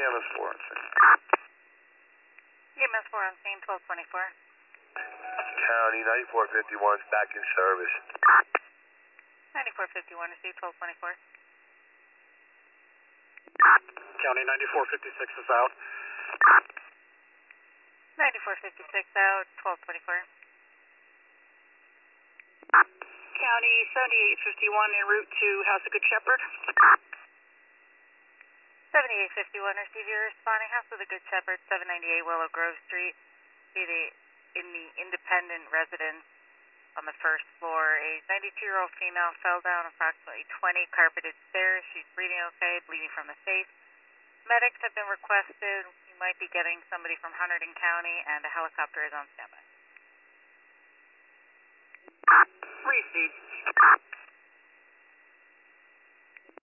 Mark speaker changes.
Speaker 1: EMS 4 on scene.
Speaker 2: EMS 4 on scene, 1224.
Speaker 1: County 9451 is back in service.
Speaker 2: 9451 received, 1224.
Speaker 3: County 9456 is out.
Speaker 2: 9456 out, 1224.
Speaker 4: County 7851 en route to House of Good Shepherd.
Speaker 2: 7851 receive, you're responding House of the Good Shepherd, 798 Willow Grove Street. In the independent residence on the first floor, a 92-year-old female fell down approximately 20 carpeted stairs. She's breathing okay, bleeding from the face. Medics have been requested. You might be getting somebody from Hunterdon County, and a helicopter is on standby.
Speaker 4: Received.